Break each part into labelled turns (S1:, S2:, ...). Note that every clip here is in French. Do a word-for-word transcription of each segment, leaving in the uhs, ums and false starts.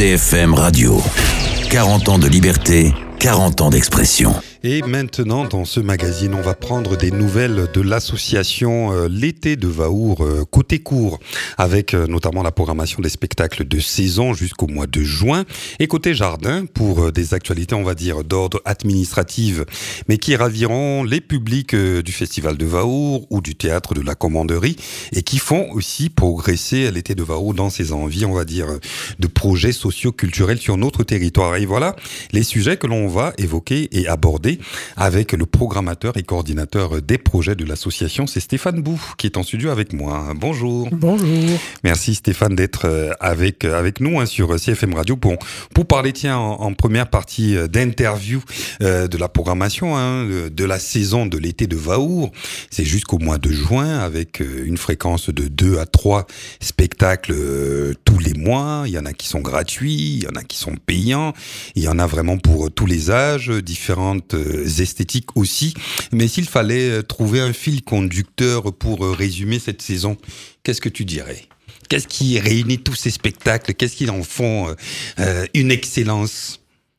S1: C F M Radio. quarante ans de liberté, quarante ans d'expression.
S2: Et maintenant, dans ce magazine, on va prendre des nouvelles de l'association euh, L'été de Vaour euh, Côté Court, avec euh, notamment la programmation des spectacles de saison jusqu'au mois de juin, et Côté Jardin pour euh, des actualités, on va dire, d'ordre administratif, mais qui raviront les publics euh, du Festival de Vaour ou du Théâtre de la Commanderie, et qui font aussi progresser L'été de Vaour dans ses envies, on va dire, de projets socio-culturels sur notre territoire. Et voilà les sujets que l'on va évoquer et aborder avec le programmateur et coordinateur des projets de l'association, c'est Stéphane Bou qui est en studio avec moi. Bonjour.
S3: Bonjour.
S2: Merci Stéphane d'être avec avec nous hein, sur C F M Radio pour pour parler tiens en, en première partie d'interview euh, de la programmation hein, de, de la saison de l'été de Vaour. C'est jusqu'au mois de juin avec une fréquence de deux à trois spectacles euh, tous les mois. Il y en a qui sont gratuits, il y en a qui sont payants, il y en a vraiment pour tous les âges, différentes esthétiques aussi. Mais s'il fallait trouver un fil conducteur pour résumer cette saison, qu'est-ce que tu dirais ? Qu'est-ce qui réunit tous ces spectacles ? Qu'est-ce qui en font euh, une excellence ?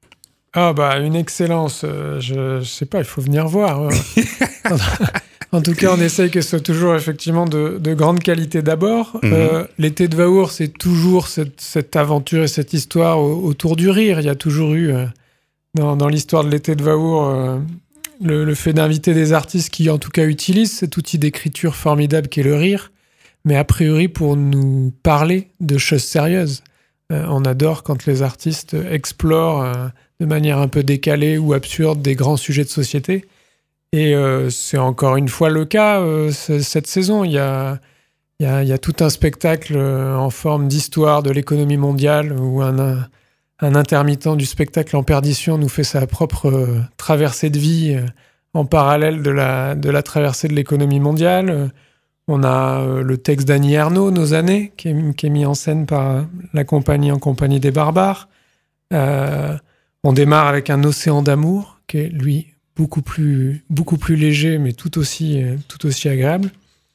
S3: Ah bah une excellence, euh, je, je sais pas, il faut venir voir. en, en tout cas, on essaye que ce soit toujours effectivement de, de grande qualité d'abord. Mm-hmm. Euh, l'été de Vaour, c'est toujours cette, cette aventure et cette histoire au, autour du rire. Il y a toujours eu... Euh, Dans, dans l'histoire de l'été de Vaour, euh, le, le fait d'inviter des artistes qui, en tout cas, utilisent cet outil d'écriture formidable qu'est le rire, mais a priori pour nous parler de choses sérieuses. Euh, on adore quand les artistes explorent euh, de manière un peu décalée ou absurde des grands sujets de société. Et euh, c'est encore une fois le cas euh, cette saison. Il y a, il y a, il y a tout un spectacle euh, en forme d'histoire de l'économie mondiale où un... un Un intermittent du spectacle en perdition nous fait sa propre euh, traversée de vie euh, en parallèle de la, de la traversée de l'économie mondiale. Euh, on a euh, le texte d'Annie Ernaux, Nos années, qui est, qui est mis en scène par la compagnie En compagnie des barbares. Euh, on démarre avec Un océan d'amour, qui est, lui, beaucoup plus, beaucoup plus léger, mais tout aussi, euh, tout aussi agréable.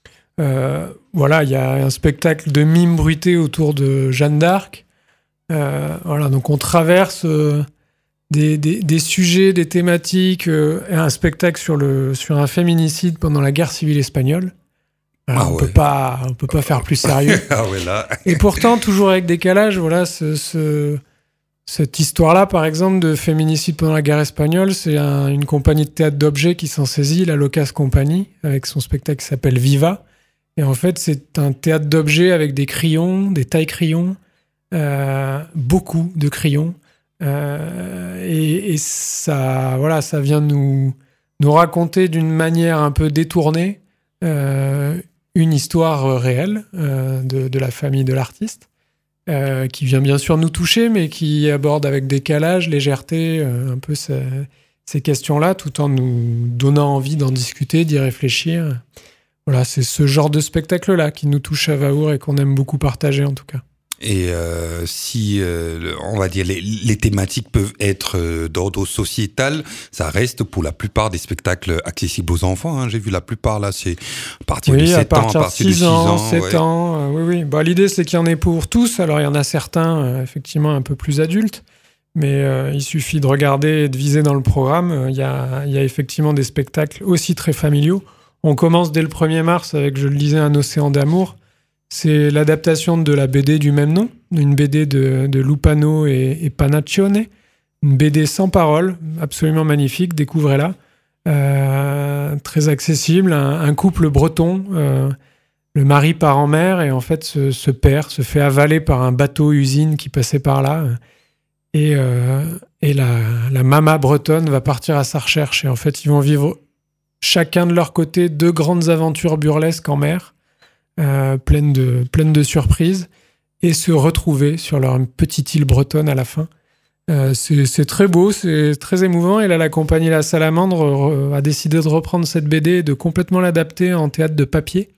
S3: Euh, voilà, il y a un spectacle de mime bruité autour de Jeanne d'Arc. Euh, voilà, donc on traverse euh, des, des, des sujets, des thématiques, euh, et un spectacle sur, le, sur un féminicide pendant la guerre civile espagnole. Alors, ah on ouais. peut pas, on peut pas faire plus sérieux.
S2: ah ouais, là.
S3: Et pourtant, toujours avec décalage, voilà, ce, ce, cette histoire-là, par exemple, de féminicide pendant la guerre espagnole, c'est un, une compagnie de théâtre d'objets qui s'en saisit, la Locas Company, avec son spectacle qui s'appelle Viva. Et en fait, c'est un théâtre d'objets avec des crayons, des tailles-crayons, Euh, beaucoup de crayons euh, et, et ça, voilà, ça vient nous, nous raconter d'une manière un peu détournée euh, une histoire réelle euh, de, de la famille de l'artiste euh, qui vient bien sûr nous toucher mais qui aborde avec décalage, légèreté euh, un peu ces, ces questions-là tout en nous donnant envie d'en discuter, d'y réfléchir. Voilà, c'est ce genre de spectacle-là qui nous touche à Vaour et qu'on aime beaucoup partager en tout cas.
S2: Et euh, si, euh, on va dire, les, les thématiques peuvent être euh, d'ordre sociétal, ça reste pour la plupart des spectacles accessibles aux enfants. Hein. J'ai vu la plupart, là, c'est à partir
S3: oui,
S2: de sept ans, à partir de six ans.
S3: sept
S2: ouais.
S3: ans, euh, oui, oui. Bah, l'idée, c'est qu'il y en ait pour tous. Alors, il y en a certains, euh, effectivement, un peu plus adultes. Mais euh, il suffit de regarder et de viser dans le programme. Il y a, il y a effectivement des spectacles aussi très familiaux. On commence dès le premier mars avec, je le disais, Un océan d'amour. C'est l'adaptation de la B D du même nom, une B D de, de Lupano et, et Panaccione, une B D sans parole, absolument magnifique, découvrez-la, euh, très accessible, un, un couple breton, euh, le mari part en mer et en fait se, se perd, se fait avaler par un bateau-usine qui passait par là, et, euh, et la, la mama bretonne va partir à sa recherche, et en fait ils vont vivre chacun de leur côté deux grandes aventures burlesques en mer, Euh, pleine de, pleine de surprises, et se retrouver sur leur petite île bretonne à la fin. Euh, c'est, c'est très beau, c'est très émouvant, et là, la compagnie La Salamandre re, a décidé de reprendre cette B D et de complètement l'adapter en théâtre de papier.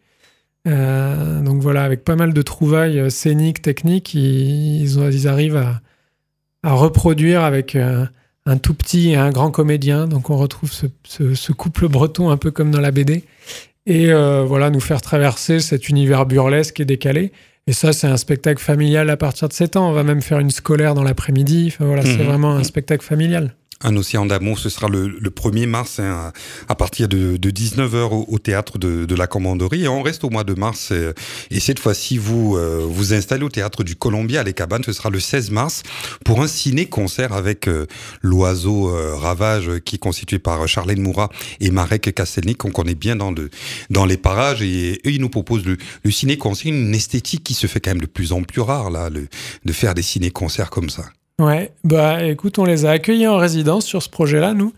S3: Euh, donc voilà, avec pas mal de trouvailles scéniques, techniques, ils, ils, ont, ils arrivent à, à reproduire avec un, un tout petit et un grand comédien. Donc on retrouve ce, ce, ce couple breton un peu comme dans la B D. Et euh, voilà, nous faire traverser cet univers burlesque et décalé. Et ça, c'est un spectacle familial à partir de sept ans. On va même faire une scolaire dans l'après-midi. Enfin, voilà, mmh. C'est vraiment un spectacle familial.
S2: Un océan d'amour, ce sera le, le premier mars hein, à partir de, de dix-neuf heures au, au théâtre de, de la Commanderie. Et on reste au mois de mars. Et, et cette fois-ci, vous euh, vous installez au théâtre du Colombier à Les Cabanes. Ce sera le seize mars pour un ciné-concert avec euh, l'oiseau euh, Ravage qui est constitué par Charlène Moura et Marek Kastelnik qu'on connaît bien dans, le, dans les parages. Et eux, ils nous proposent le, le ciné-concert, une esthétique qui se fait quand même de plus en plus rare là, le, de faire des ciné-concerts comme ça.
S3: Ouais, bah écoute, on les a accueillis en résidence sur ce projet-là, nous,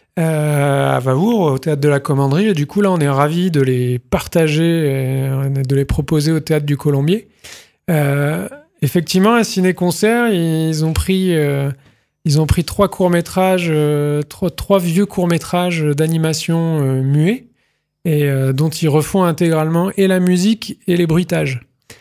S3: euh, à Vaour, au théâtre de la Commanderie. Et du coup, là, on est ravis de les partager et de les proposer au théâtre du Colombier. Euh, effectivement, un ciné-concert, ils ont pris, euh, ils ont pris trois courts-métrages, euh, trois, trois vieux courts-métrages d'animation euh, muets, et euh, dont ils refont intégralement et la musique et les bruitages.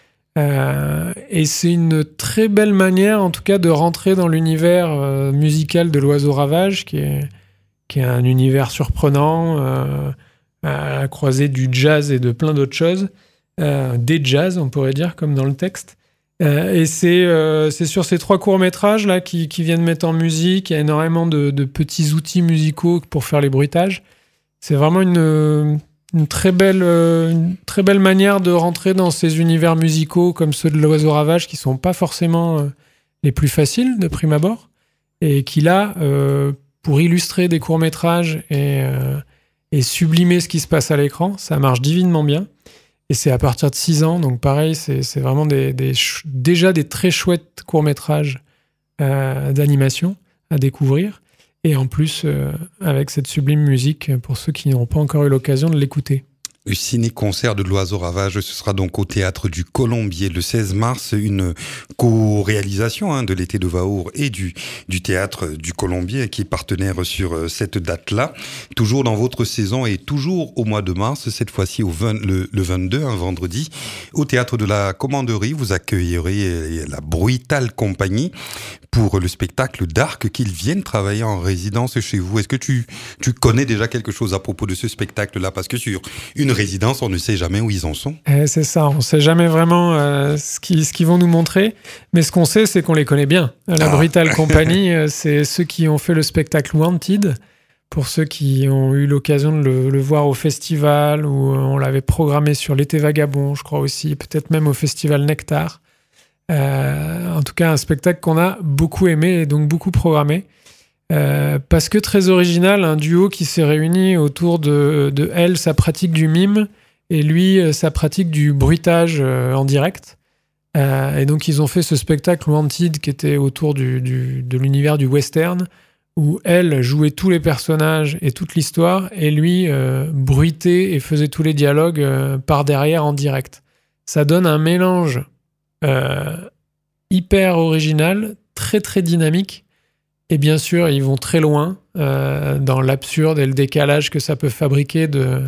S3: Euh, et c'est une très belle manière, en tout cas, de rentrer dans l'univers euh, musical de l'Oiseau Ravage, qui est, qui est un univers surprenant, euh, à la croisée du jazz et de plein d'autres choses. Euh, des jazz, on pourrait dire, comme dans le texte. Euh, et c'est, euh, c'est sur ces trois courts-métrages là, qui, qui viennent mettre en musique. Il y a énormément de, de petits outils musicaux pour faire les bruitages. C'est vraiment une... Une très, belle, euh, une très belle manière de rentrer dans ces univers musicaux comme ceux de l'Oiseau Ravage qui ne sont pas forcément euh, les plus faciles de prime abord et qui là, euh, pour illustrer des courts-métrages et, euh, et sublimer ce qui se passe à l'écran, ça marche divinement bien. Et c'est à partir de six ans, donc pareil, c'est, c'est vraiment des, des ch- déjà des très chouettes courts-métrages euh, d'animation à découvrir. Et en plus, euh, avec cette sublime musique, pour ceux qui n'ont pas encore eu l'occasion de l'écouter.
S2: Le ciné-concert de l'Oiseau Ravage, ce sera donc au théâtre du Colombier le seize mars, une co-réalisation hein, de l'été de Vaour et du, du théâtre du Colombier qui est partenaire sur cette date-là. Toujours dans votre saison et toujours au mois de mars, cette fois-ci au vingt, le, le vingt-deux, un vendredi, au théâtre de la Commanderie, vous accueillerez la Brutale Compagnie pour le spectacle d'Arc qu'ils viennent travailler en résidence chez vous. Est-ce que tu, tu connais déjà quelque chose à propos de ce spectacle-là? Parce que sur une résidence, on ne sait jamais où ils en sont.
S3: Eh, c'est ça, on ne sait jamais vraiment euh, ce, qui, ce qu'ils vont nous montrer, mais ce qu'on sait, c'est qu'on les connaît bien. La ah. Brutale Compagnie, euh, c'est ceux qui ont fait le spectacle Wanted, pour ceux qui ont eu l'occasion de le, le voir au festival, où on l'avait programmé sur l'été vagabond, je crois aussi, peut-être même au festival Nectar. Euh, en tout cas, un spectacle qu'on a beaucoup aimé et donc beaucoup programmé. Euh, parce que très original, un duo qui s'est réuni autour de, de elle, sa pratique du mime, et lui, sa pratique du bruitage euh, en direct. Euh, et donc, ils ont fait ce spectacle Wanted qui était autour du, du, de l'univers du western, où elle jouait tous les personnages et toute l'histoire, et lui euh, bruitait et faisait tous les dialogues euh, par derrière en direct. Ça donne un mélange euh, hyper original, très très dynamique. Et bien sûr, ils vont très loin euh, dans l'absurde et le décalage que ça peut fabriquer de,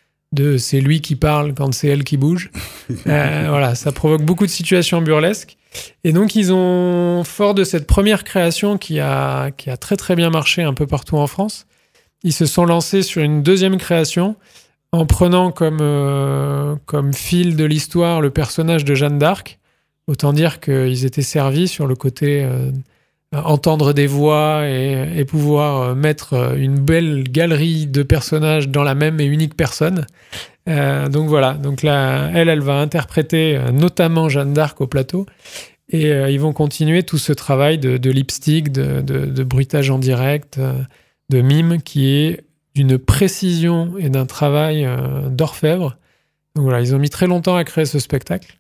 S3: de c'est lui qui parle quand c'est elle qui bouge. Euh, voilà, ça provoque beaucoup de situations burlesques. Et donc, ils ont, fort de cette première création qui a, qui a très très bien marché un peu partout en France, ils se sont lancés sur une deuxième création en prenant comme, euh, comme fil de l'histoire le personnage de Jeanne d'Arc. Autant dire qu'ils étaient servis sur le côté... Euh, entendre des voix et, et pouvoir mettre une belle galerie de personnages dans la même et unique personne. Euh, donc voilà, donc là, elle, elle va interpréter notamment Jeanne d'Arc au plateau et euh, ils vont continuer tout ce travail de, de lipstick, de, de, de bruitage en direct, de mime qui est d'une précision et d'un travail euh, d'orfèvre. Donc voilà, ils ont mis très longtemps à créer ce spectacle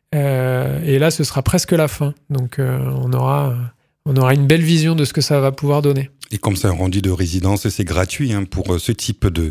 S3: euh, et là, ce sera presque la fin. Donc euh, on aura... On aura une belle vision de ce que ça va pouvoir donner.
S2: Et comme c'est un rendu de résidence, c'est gratuit hein, pour ce type de,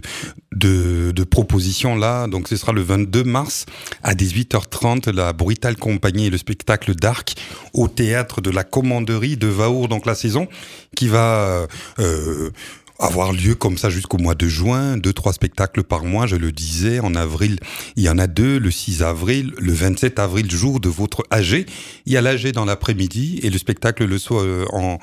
S2: de, de proposition-là. Donc ce sera le vingt-deux mars à dix-huit heures trente, la Brutale Compagnie et le spectacle d'Arc au théâtre de la Commanderie de Vaour. Donc la saison qui va... Euh, avoir lieu comme ça jusqu'au mois de juin, deux, trois spectacles par mois, je le disais. En avril, il y en a deux, le six avril, le vingt-sept avril, jour de votre A G. Il y a l'A G dans l'après-midi et le spectacle le soir en,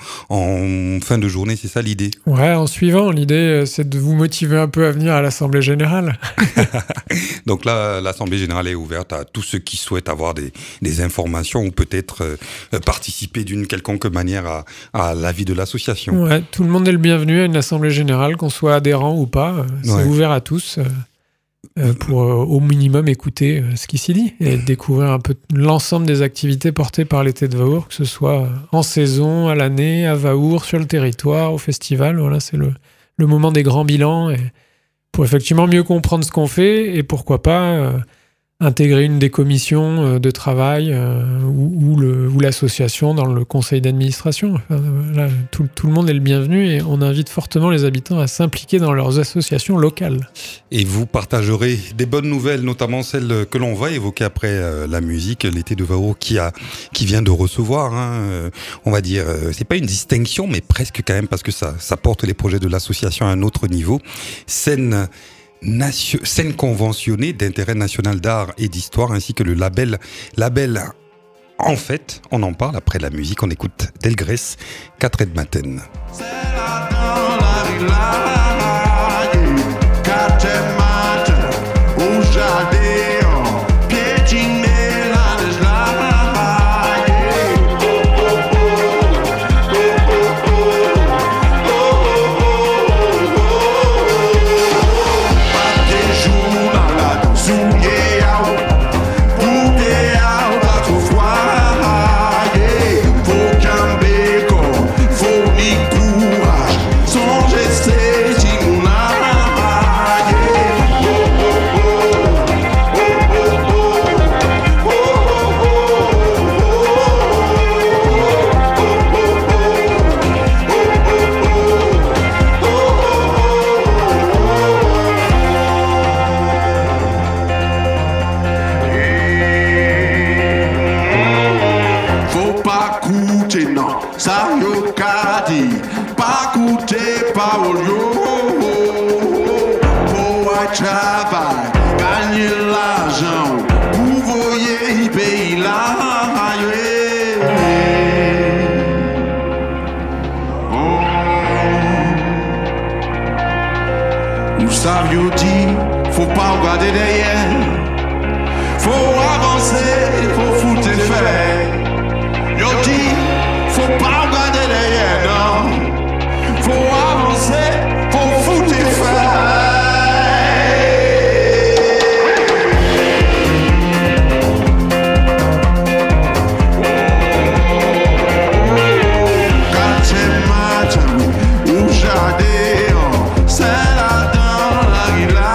S2: en fin de journée, c'est ça l'idée?
S3: Ouais, en suivant, l'idée c'est de vous motiver un peu à venir à l'Assemblée Générale.
S2: Donc là, l'Assemblée générale est ouverte à tous ceux qui souhaitent avoir des, des informations ou peut-être euh, participer d'une quelconque manière à, à la vie de l'association.
S3: Ouais, tout le monde est le bienvenu à une Assemblée générale, qu'on soit adhérent ou pas. C'est ouais. ouvert à tous euh, euh, pour euh, au minimum écouter euh, ce qui s'y dit et découvrir un peu l'ensemble des activités portées par l'été de Vaour, que ce soit en saison, à l'année, à Vaour, sur le territoire, au festival. Voilà, c'est le, le moment des grands bilans et pour effectivement mieux comprendre ce qu'on fait et pourquoi pas euh, intégrer une des commissions euh, de travail euh, ou, ou, le, ou l'association dans le conseil d'administration. Enfin, là, tout, tout le monde est le bienvenu et on invite fortement les habitants à s'impliquer dans leurs associations locales.
S2: Et vous partagerez des bonnes nouvelles, notamment celles que l'on va évoquer après euh, la musique, l'été de Vaour qui, a, qui vient de recevoir, hein, euh, on va dire, euh, c'est pas une distinction, mais presque quand même, parce que ça, ça porte les projets de l'association à un autre niveau. Scène Nation, scène conventionnée d'intérêt national d'art et d'histoire, ainsi que le label, label en fait, on en parle après la musique, on écoute Delgrès, quatre heures de matin. C'est là dans la villa, quatre heures de matin, au jardin, piétiner la neige là.
S4: Faut pas regarder derrière, faut avancer, faut foutre les faits. Yo dit, faut pas regarder derrière, non. Faut avancer, faut foutre les faits. Quand c'est matin, ou jardin, c'est là dans la villa.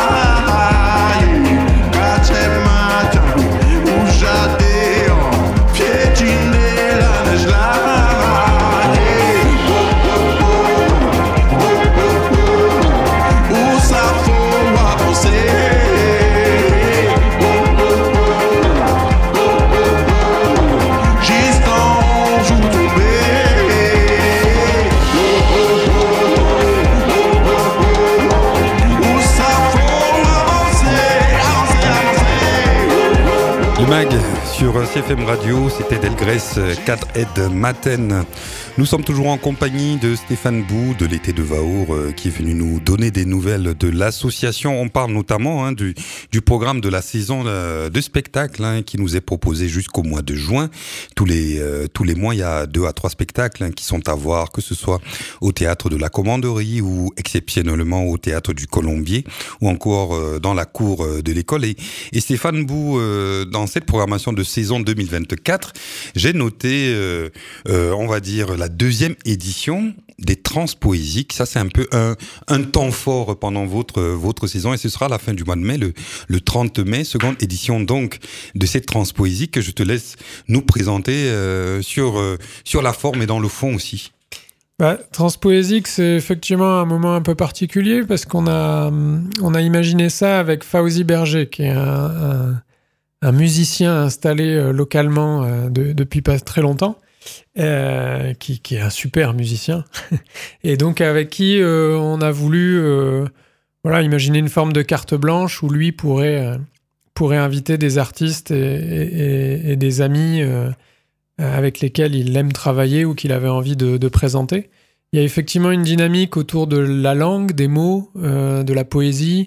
S2: Mag sur C F M Radio, c'était Delgrès, quatre heures de matin. Nous sommes toujours en compagnie de Stéphane Bou de l'été de Vaour euh, qui est venu nous donner des nouvelles de l'association. On parle notamment hein, du, du programme de la saison euh, de spectacle hein, qui nous est proposé jusqu'au mois de juin. Tous les, euh, tous les mois, il y a deux à trois spectacles hein, qui sont à voir, que ce soit au théâtre de la Commanderie ou exceptionnellement au théâtre du Colombier ou encore euh, dans la cour euh, de l'école. Et, et Stéphane Bou, euh, dans cette programmation de saison deux mille vingt-quatre, j'ai noté, euh, euh, on va dire, la deuxième édition des Transpoésiques. Ça, c'est un peu un, un temps fort pendant votre, votre saison et ce sera à la fin du mois de mai, le, le trente mai, seconde édition donc de cette Transpoésique que je te laisse nous présenter euh, sur, euh, sur la forme et dans le fond aussi.
S3: Bah, Transpoésique, c'est effectivement un moment un peu particulier parce qu'on a, on a imaginé ça avec Fawzi Berger, qui est un, un, un musicien installé euh, localement euh, de, depuis pas très longtemps. Euh, qui, qui est un super musicien et donc avec qui euh, on a voulu euh, voilà, imaginer une forme de carte blanche où lui pourrait, euh, pourrait inviter des artistes et, et, et des amis euh, avec lesquels il aime travailler ou qu'il avait envie de, de présenter. Il y a effectivement une dynamique autour de la langue, des mots, euh, de la poésie,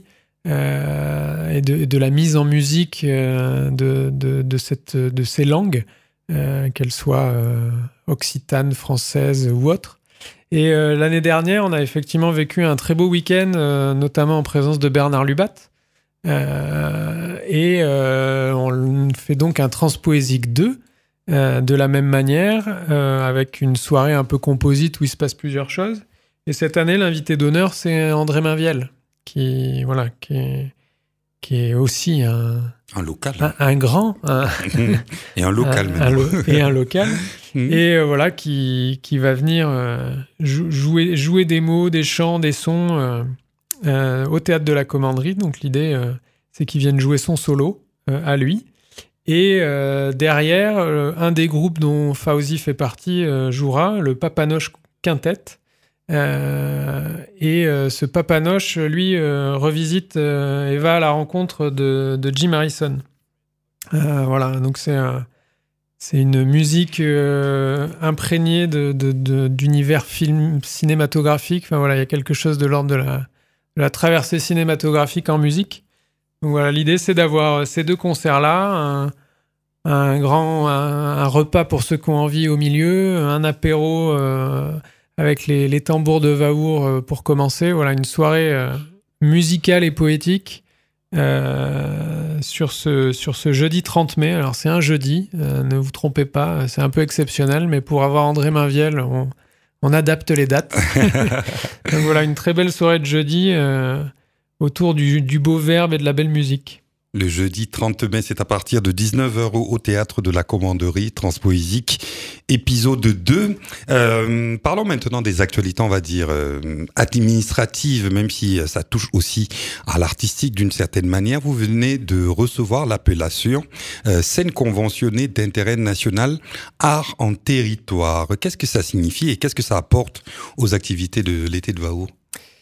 S3: euh, et de, de la mise en musique euh, de, de, de, cette, de ces langues, euh, qu'elles soient euh, occitanes, françaises ou autres. Et euh, l'année dernière, on a effectivement vécu un très beau week-end, euh, notamment en présence de Bernard Lubat. Euh, et euh, on fait donc un Transpoésique deux, euh, de la même manière, euh, avec une soirée un peu composite où il se passe plusieurs choses. Et cette année, l'invité d'honneur, c'est André Mainviel, qui, voilà, qui, est, qui est aussi un...
S2: Un local.
S3: Un, un grand. Un,
S2: et un local,
S3: un,
S2: même.
S3: Un lo, et un local. Et euh, voilà, qui, qui va venir euh, jouer, jouer des mots, des chants, des sons euh, euh, au Théâtre de la Commanderie. Donc l'idée, euh, c'est qu'il vienne jouer son solo euh, à lui. Et euh, derrière, euh, un des groupes dont Fauzi fait partie euh, jouera, le Papanoche Quintet. Euh, et euh, ce Papanoche, lui, euh, revisite euh, et va à la rencontre de, de Jim Harrison. Euh, voilà, donc c'est, euh, c'est une musique euh, imprégnée de, de, de, d'univers film, cinématographique. Enfin voilà, il y a quelque chose de l'ordre de la, de la traversée cinématographique en musique. Donc voilà, l'idée, c'est d'avoir ces deux concerts-là, un, un grand un, un repas pour ceux qui ont envie au milieu, un apéro euh, avec les, les tambours de Vahour euh, pour commencer. Voilà, une soirée euh, musicale et poétique euh, sur, ce, sur ce jeudi trente mai. Alors, c'est un jeudi, euh, ne vous trompez pas, c'est un peu exceptionnel, mais pour avoir André Mainviel, on, on adapte les dates. Donc voilà, une très belle soirée de jeudi euh, autour du, du beau verbe et de la belle musique.
S2: Le jeudi trente mai, c'est à partir de dix-neuf heures au Théâtre de la Commanderie, Transpoésique, épisode deux. Euh, parlons maintenant des actualités, on va dire, euh, administratives, même si ça touche aussi à l'artistique d'une certaine manière. Vous venez de recevoir l'appellation euh, scène conventionnée d'intérêt national, art en territoire. Qu'est-ce que ça signifie et qu'est-ce que ça apporte aux activités de l'été de Vahour ?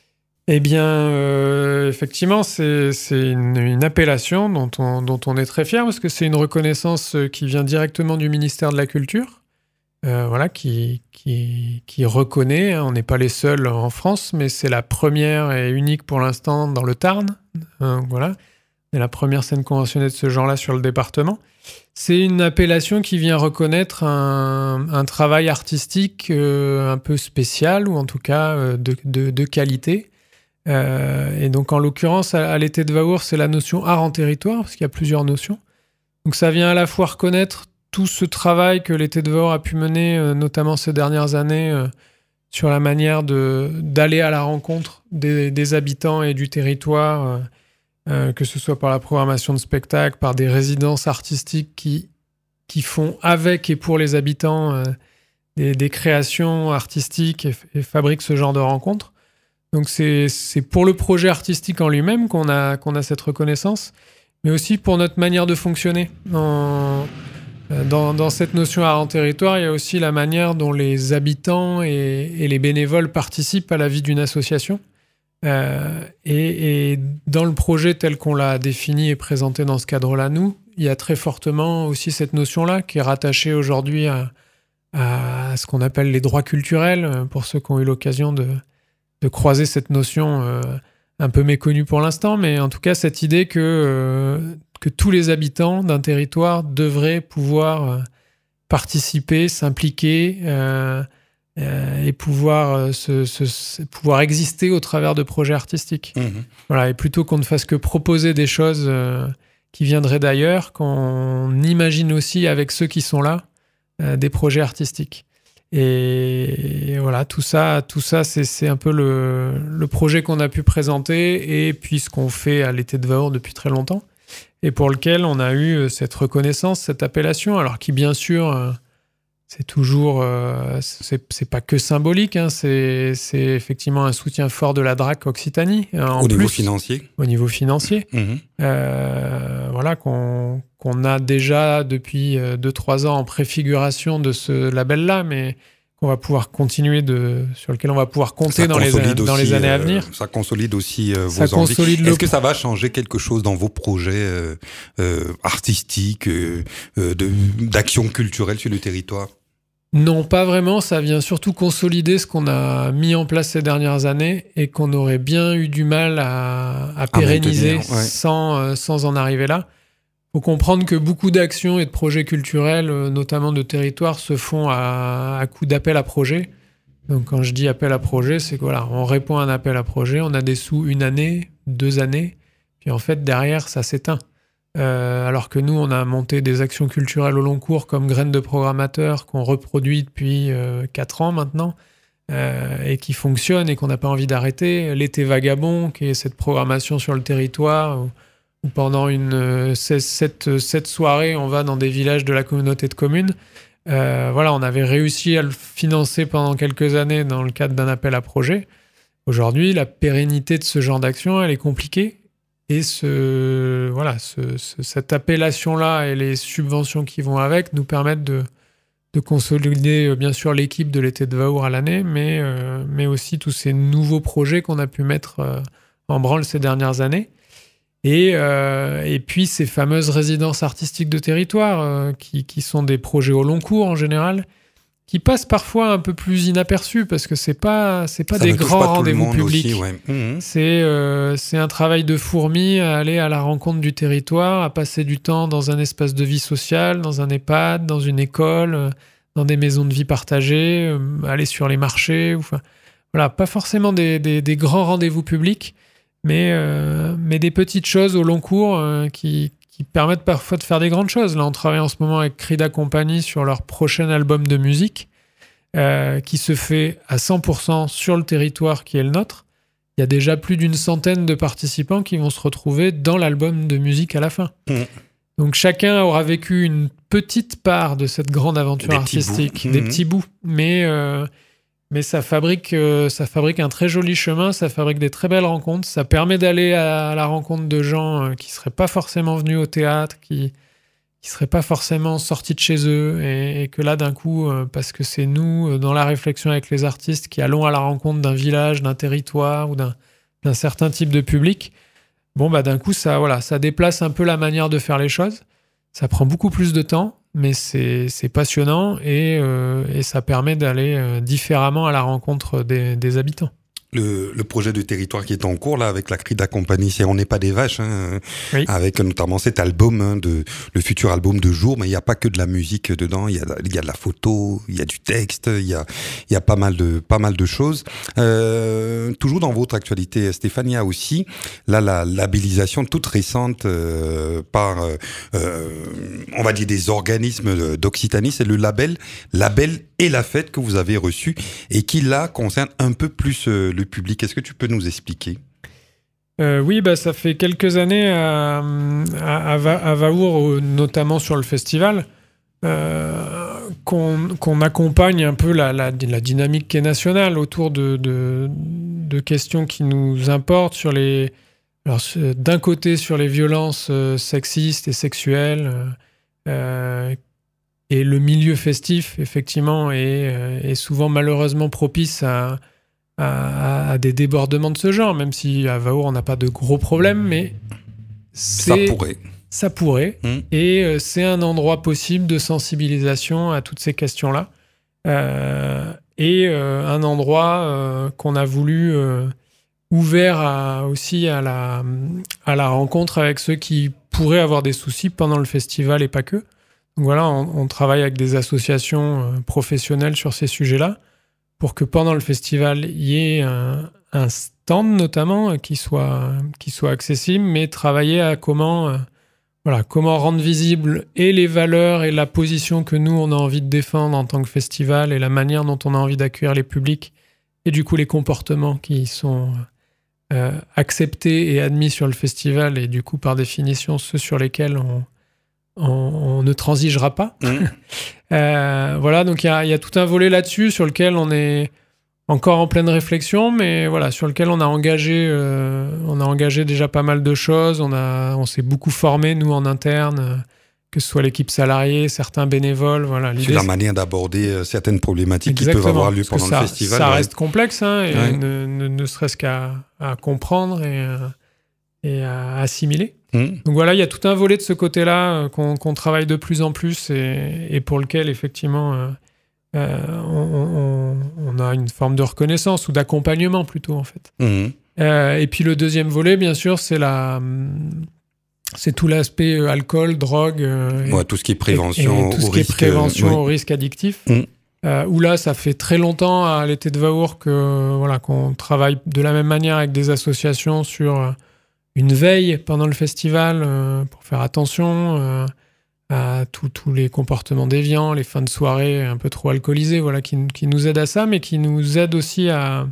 S3: Eh bien, euh, effectivement, c'est, c'est une, une appellation dont on, dont on est très fier parce que c'est une reconnaissance qui vient directement du ministère de la Culture, euh, voilà, qui, qui, qui reconnaît, hein, on n'est pas les seuls en France, mais c'est la première et unique pour l'instant dans le Tarn, hein, voilà, c'est la première scène conventionnée de ce genre-là sur le département. C'est une appellation qui vient reconnaître un, un travail artistique euh, un peu spécial, ou en tout cas euh, de, de, de qualité. Euh, et donc, en l'occurrence, à, à l'été de Vahour, c'est la notion art en territoire, parce qu'il y a plusieurs notions. Donc, ça vient à la fois reconnaître tout ce travail que l'été de Vahour a pu mener, euh, notamment ces dernières années, euh, sur la manière de, d'aller à la rencontre des, des habitants et du territoire, euh, euh, que ce soit par la programmation de spectacles, par des résidences artistiques qui, qui font avec et pour les habitants euh, des, des créations artistiques et, et fabriquent ce genre de rencontres. Donc c'est, c'est pour le projet artistique en lui-même qu'on a, qu'on a cette reconnaissance, mais aussi pour notre manière de fonctionner. En, dans, dans cette notion art en territoire, il y a aussi la manière dont les habitants et, et les bénévoles participent à la vie d'une association. Euh, et, et dans le projet tel qu'on l'a défini et présenté dans ce cadre-là, nous, il y a très fortement aussi cette notion-là qui est rattachée aujourd'hui à, à ce qu'on appelle les droits culturels, pour ceux qui ont eu l'occasion de de croiser cette notion euh, un peu méconnue pour l'instant, mais en tout cas cette idée que, euh, que tous les habitants d'un territoire devraient pouvoir euh, participer, s'impliquer euh, euh, et pouvoir, euh, se, se, pouvoir exister au travers de projets artistiques. Mmh. Voilà, et plutôt qu'on ne fasse que proposer des choses euh, qui viendraient d'ailleurs, qu'on imagine aussi avec ceux qui sont là euh, des projets artistiques. Et voilà, tout ça, tout ça c'est, c'est un peu le, le projet qu'on a pu présenter et puis ce qu'on fait à l'été de Vahour depuis très longtemps et pour lequel on a eu cette reconnaissance, cette appellation, alors qui bien sûr, c'est toujours, c'est, c'est pas que symbolique, hein, c'est, c'est effectivement un soutien fort de la D R A C Occitanie. En
S2: au
S3: plus,
S2: niveau financier
S3: Au niveau financier.
S2: Mmh.
S3: Euh, voilà, qu'on, qu'on a déjà depuis deux trois ans en préfiguration de ce label-là, mais qu'on va pouvoir continuer de, sur lequel on va pouvoir compter
S2: ça
S3: dans les,
S2: aussi,
S3: dans les années à venir.
S2: Euh, ça consolide aussi euh,
S3: ça
S2: vos envies.
S3: Consolide
S2: Est-ce
S3: le...
S2: que ça va changer quelque chose dans vos projets euh, euh, artistiques, euh, de, d'action culturelle sur le territoire ?
S3: Non, pas vraiment. Ça vient surtout consolider ce qu'on a mis en place ces dernières années et qu'on aurait bien eu du mal à, à pérenniser
S2: à maintenir, ouais.
S3: sans, euh, sans en arriver là. Il faut comprendre que beaucoup d'actions et de projets culturels, euh, notamment de territoire, se font à, à coup d'appel à projet. Donc quand je dis appel à projet, c'est que voilà, on répond à un appel à projet, on a des sous une année, deux années, puis en fait derrière ça s'éteint. Euh, alors que nous, on a monté des actions culturelles au long cours comme Graines de programmateurs qu'on reproduit depuis euh, quatre ans maintenant euh, et qui fonctionnent et qu'on n'a pas envie d'arrêter. L'été vagabond, qui est cette programmation sur le territoire où, où pendant une euh, sept, sept soirées, on va dans des villages de la communauté de communes. Euh, voilà, on avait réussi à le financer pendant quelques années dans le cadre d'un appel à projet. Aujourd'hui, la pérennité de ce genre d'action, elle est compliquée. Et ce, voilà, ce, ce, cette appellation-là et les subventions qui vont avec nous permettent de, de consolider bien sûr l'équipe de l'été de Vahour à l'année, mais, euh, mais aussi tous ces nouveaux projets qu'on a pu mettre euh, en branle ces dernières années. Et, euh, et puis ces fameuses résidences artistiques de territoire, euh, qui, qui sont des projets au long cours en général, qui passent parfois un peu plus inaperçus parce que c'est pas c'est pas
S2: Ça
S3: des
S2: ne touche
S3: grands
S2: pas tout le
S3: rendez-vous
S2: monde
S3: publics.
S2: aussi, ouais. Mmh.
S3: C'est euh, c'est un travail de fourmi à aller à la rencontre du territoire, à passer du temps dans un espace de vie sociale, dans un EHPAD, dans une école, euh, dans des maisons de vie partagées, euh, aller sur les marchés. Enfin, voilà, pas forcément des, des, des grands rendez-vous publics, mais, euh, mais des petites choses au long cours euh, qui, qui permettent parfois de faire des grandes choses. Là, on travaille en ce moment avec Crida Company sur leur prochain album de musique, euh, qui se fait à cent pour cent sur le territoire qui est le nôtre. Il y a déjà plus d'une centaine de participants qui vont se retrouver dans l'album de musique à la fin. Mmh. Donc chacun aura vécu une petite part de cette grande aventure
S2: des
S3: artistique,
S2: petits
S3: des
S2: mmh.
S3: petits bouts, mais... Euh, Mais ça fabrique, euh, ça fabrique un très joli chemin, ça fabrique des très belles rencontres, ça permet d'aller à, à la rencontre de gens euh, qui ne seraient pas forcément venus au théâtre, qui ne seraient pas forcément sortis de chez eux, et, et que là, d'un coup, euh, parce que c'est nous, euh, dans la réflexion avec les artistes, qui allons à la rencontre d'un village, d'un territoire ou d'un, d'un certain type de public, bon, bah, d'un coup, ça, voilà, ça déplace un peu la manière de faire les choses. Ça prend beaucoup plus de temps, mais c'est, c'est passionnant et, euh, et ça permet d'aller euh, différemment à la rencontre des, des habitants.
S2: Le, le projet de territoire qui est en cours là avec la Crida Company, c'est On n'est pas des vaches, hein,
S3: oui.
S2: Avec notamment cet album, hein, de, le futur album de Jour, mais il n'y a pas que de la musique dedans, il y a, il y a de la photo, il y a du texte, il y a, il y a pas mal de, pas mal de choses. Euh, toujours dans votre actualité, Stéphane, il y a aussi là la labellisation toute récente euh, par, euh, on va dire des organismes d'Occitanie, c'est le label, label et la fête que vous avez reçu et qui là concerne un peu plus euh, le public. Est-ce que tu peux nous expliquer ?
S3: euh, Oui, bah, ça fait quelques années à, à, à, Va, à Vahour, notamment sur le festival, euh, qu'on, qu'on accompagne un peu la, la, la dynamique qui est nationale autour de, de, de questions qui nous importent sur les... Alors, d'un côté, sur les violences euh, sexistes et sexuelles, euh, et le milieu festif, effectivement, est, est souvent malheureusement propice à, à, à des débordements de ce genre, même si à Vahour, on n'a pas de gros problèmes, mais c'est,
S2: ça pourrait.
S3: Ça pourrait. Mmh. Et euh, c'est un endroit possible de sensibilisation à toutes ces questions-là. Euh, et euh, un endroit euh, qu'on a voulu euh, ouvert à, aussi à la, à la rencontre avec ceux qui pourraient avoir des soucis pendant le festival et pas que. Donc voilà, on, on travaille avec des associations euh, professionnelles sur ces sujets-là pour que pendant le festival, il y ait un, un stand notamment euh, qui soit, qui soit accessible, mais travailler à comment, euh, voilà, comment rendre visible et les valeurs et la position que nous, on a envie de défendre en tant que festival et la manière dont on a envie d'accueillir les publics et du coup les comportements qui sont euh, acceptés et admis sur le festival et du coup par définition ceux sur lesquels on On, on ne transigera pas. Mmh. euh, voilà, donc il y, y a tout un volet là-dessus sur lequel on est encore en pleine réflexion, mais voilà, sur lequel on a engagé, euh, on a engagé déjà pas mal de choses. On a, on s'est beaucoup formé nous en interne, euh, que ce soit l'équipe salariée, certains bénévoles. Voilà, l'idée,
S2: sur la manière d'aborder euh, certaines problématiques
S3: Exactement,
S2: qui peuvent avoir lieu pendant
S3: ça,
S2: le festival.
S3: Ça
S2: ouais.
S3: reste complexe, hein, et
S2: ouais.
S3: ne, ne, ne serait-ce qu'à à comprendre et, euh, et à assimiler. Mmh. Donc voilà, il y a tout un volet de ce côté-là euh, qu'on, qu'on travaille de plus en plus et, et pour lequel, effectivement, euh, euh, on, on, on a une forme de reconnaissance ou d'accompagnement plutôt en fait.
S2: Mmh.
S3: Euh, et puis le deuxième volet, bien sûr, c'est la, c'est tout l'aspect euh, alcool, drogue, euh,
S2: ouais, tout ce qui est prévention,
S3: et, et tout ce
S2: au
S3: qui
S2: risque,
S3: est prévention
S2: euh, oui.
S3: au risque addictif.
S2: Mmh.
S3: Euh, où là, ça fait très longtemps à l'été de Vaour que voilà qu'on travaille de la même manière avec des associations sur euh, une veille pendant le festival euh, pour faire attention euh, à tous les comportements déviants, les fins de soirée un peu trop alcoolisées, voilà, qui, qui nous aident à ça, mais qui nous aident aussi à,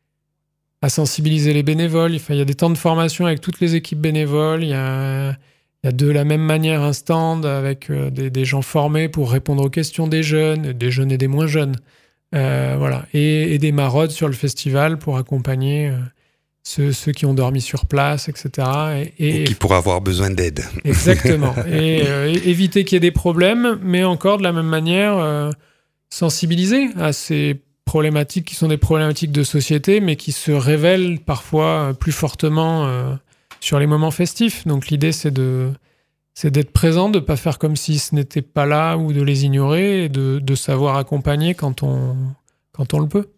S3: à sensibiliser les bénévoles. Enfin, il y a des temps de formation avec toutes les équipes bénévoles. Il y a, il y a de la même manière un stand avec euh, des, des gens formés pour répondre aux questions des jeunes, des jeunes et des moins jeunes. Euh, voilà. Et, et des maraudes sur le festival pour accompagner euh, ceux, ceux qui ont dormi sur place, et cetera. Et, et,
S2: et qui pourraient avoir besoin d'aide.
S3: Exactement. et, euh, et éviter qu'il y ait des problèmes, mais encore de la même manière, euh, sensibiliser à ces problématiques qui sont des problématiques de société, mais qui se révèlent parfois plus fortement euh, sur les moments festifs. Donc l'idée, c'est de, c'est d'être présent, de ne pas faire comme si ce n'était pas là ou de les ignorer et de, de savoir accompagner quand on, quand on le peut.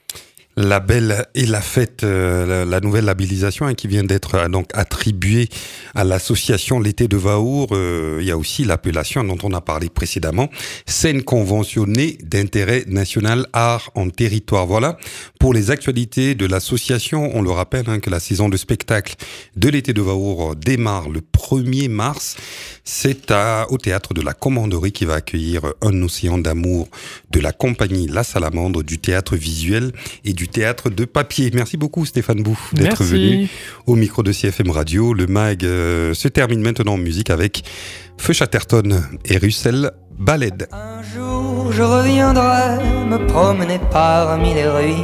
S2: La belle et la fête, euh, la, la nouvelle labellisation hein, qui vient d'être euh, donc attribuée à l'association L'été de Vaour. Euh, il y a aussi l'appellation dont on a parlé précédemment, scène conventionnée d'intérêt national art en territoire. Voilà pour les actualités de l'association. On le rappelle hein, que la saison de spectacle de L'été de Vaour démarre le premier mars. C'est à, au théâtre de la Commanderie qui va accueillir un océan d'amour de la compagnie La Salamandre, du théâtre visuel et du théâtre de papier. Merci beaucoup Stéphane Bou d'être
S3: Merci.
S2: venu au micro de C F M Radio. Le mag euh, se termine maintenant en musique avec Feu Chatterton et Russell Baled.
S5: Un jour je reviendrai me promener parmi les ruines.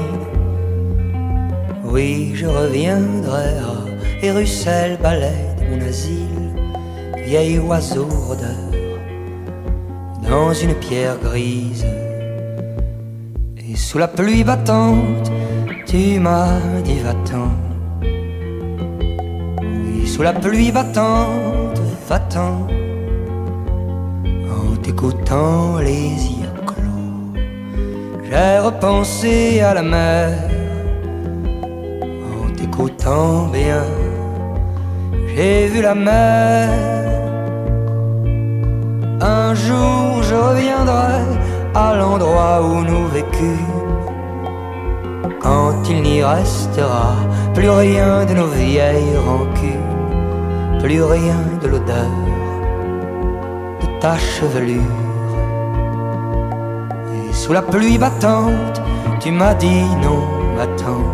S5: Oui, je reviendrai à et Russell Baled, mon asile. Vieil oiseau rôdeur dans une pierre grise. Et sous la pluie battante, tu m'as dit va-t'en. Oui, sous la pluie battante, va-t'en. En t'écoutant les yeux clos, j'ai repensé à la mer. En t'écoutant bien, j'ai vu la mer. Un jour je reviendrai à l'endroit où nous vécûmes, quand il n'y restera plus rien de nos vieilles rancunes, plus rien de l'odeur de ta chevelure. Et sous la pluie battante, tu m'as dit non, attends.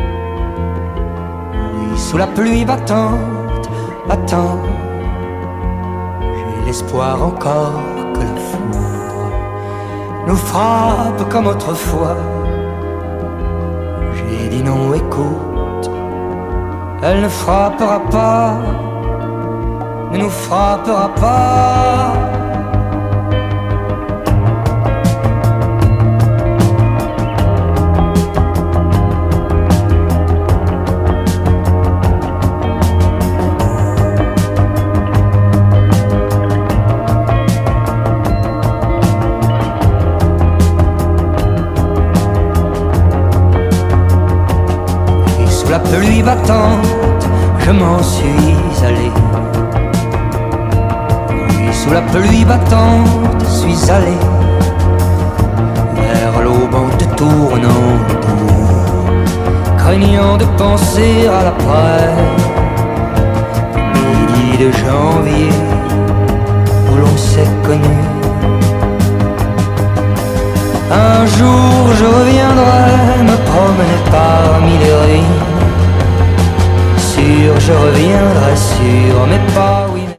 S5: Oui, sous la pluie battante, attends. L'espoir encore que la foudre nous frappe comme autrefois. J'ai dit non, écoute, elle ne frappera pas, ne nous frappera pas. La pluie battante, je m'en suis allé. Oui, sous la pluie battante, suis allé vers l'aube en te tournant autour, craignant de penser à l'après. Midi de janvier, où l'on s'est connu. Un jour je reviendrai me promener parmi les ruines. Je reviendrai sur mes pas, oui.